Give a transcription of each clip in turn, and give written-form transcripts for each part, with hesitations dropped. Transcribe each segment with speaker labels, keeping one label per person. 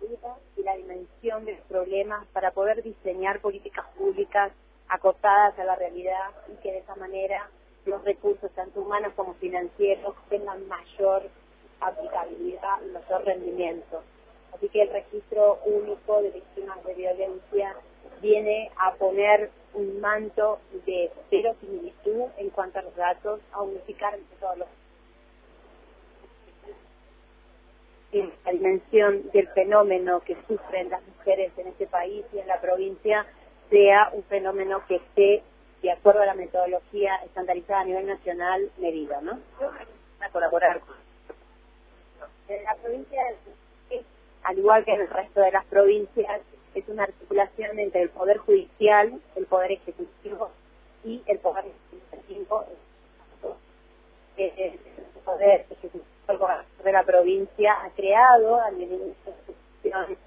Speaker 1: medida y la dimensión de los problemas para poder diseñar políticas públicas acotadas a la realidad y que de esa manera los recursos, tanto humanos como financieros, tengan mayor aplicabilidad y mayor rendimiento. Así que el registro único de víctimas de violencia viene a poner un manto de verosimilitud en cuanto a los datos, a unificar entre todos los la dimensión del fenómeno que sufren las mujeres en este país y en la provincia sea un fenómeno que esté de acuerdo a la metodología estandarizada a nivel nacional medida, ¿no? A colaborar con la provincia, al igual que en el resto de las provincias, es una articulación entre el poder judicial, el poder ejecutivo y el poder legislativo. El poder ejecutivo de la provincia ha creado a nivel de institución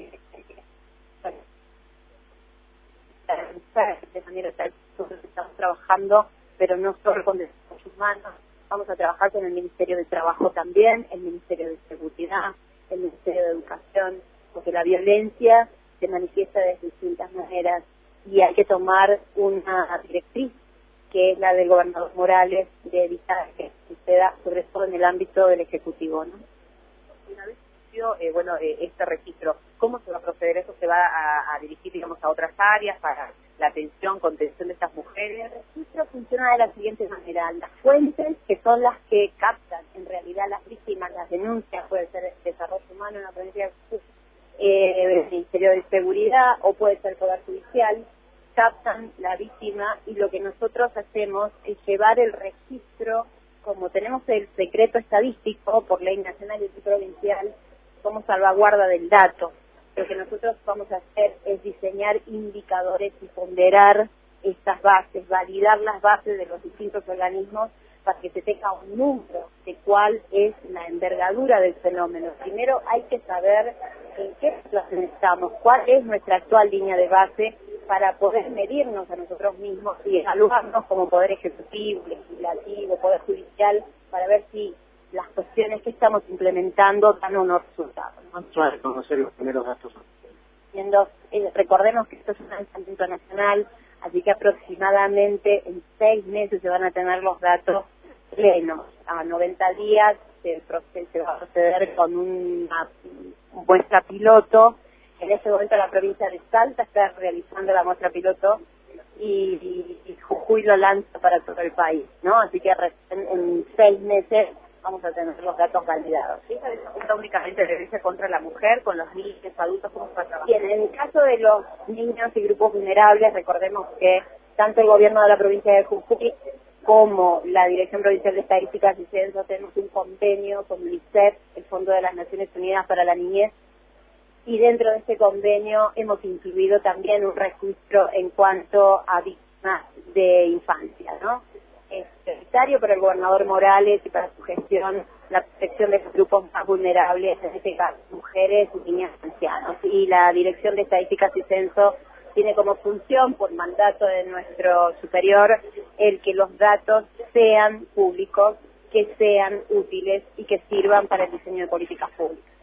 Speaker 1: de manera tal que estamos trabajando, pero no solo con derechos humanos, vamos a trabajar con el Ministerio de Trabajo también, el Ministerio de Seguridad, el Ministerio de Educación, porque la violencia se manifiesta de distintas maneras y hay que tomar una directriz que es la del gobernador Morales, de evitar que suceda, sobre todo en el ámbito del Ejecutivo, ¿no?
Speaker 2: Una vez este registro, ¿cómo se va a proceder? ¿Eso se va a dirigir, digamos, a otras áreas para la atención, contención de estas mujeres?
Speaker 1: El registro funciona de la siguiente manera. Las fuentes, que son las que captan en realidad las víctimas, las denuncias, puede ser desarrollo humano en la provincia del Ministerio de Seguridad o puede ser el Poder Judicial, captan la víctima y lo que nosotros hacemos es llevar el registro, como tenemos el secreto estadístico por ley nacional y provincial, como salvaguarda del dato. Lo que nosotros vamos a hacer es diseñar indicadores y ponderar estas bases, validar las bases de los distintos organismos para que se tenga un número de cuál es la envergadura del fenómeno. Primero hay que saber en qué situación estamos, cuál es nuestra actual línea de base para poder medirnos a nosotros mismos y evaluarnos como Poder Ejecutivo, Legislativo, Poder Judicial, para ver si las cuestiones que estamos implementando dan o no resultados.
Speaker 3: ¿Cuánto va a conocer los primeros datos?
Speaker 1: Recordemos que esto es un lanzamiento nacional, así que aproximadamente en 6 meses se van a tener los datos plenos. A 90 días el proceso se va a proceder con una muestra piloto. En ese momento la provincia de Salta está realizando la muestra piloto y Jujuy lo lanza para todo el país, ¿no? Así que en 6 meses vamos a tener los datos validados.
Speaker 2: ¿Esa disputa únicamente de violencia contra la mujer, con los niños, adultos, cómo se va a trabajar?
Speaker 1: Bien, en el caso de los niños y grupos vulnerables, recordemos que tanto el gobierno de la provincia de Jujuy como la Dirección Provincial de Estadísticas y Censos tenemos un convenio con UNICEF, el Fondo de las Naciones Unidas para la Niñez, y dentro de este convenio hemos incluido también un registro en cuanto a víctimas de infancia, ¿no? Es prioritario para el gobernador Morales y para su gestión la protección de los grupos más vulnerables, en este caso mujeres y niñas ancianos. Y la Dirección de Estadísticas y Censo tiene como función, por mandato de nuestro superior, el que los datos sean públicos, que sean útiles y que sirvan para el diseño de políticas públicas.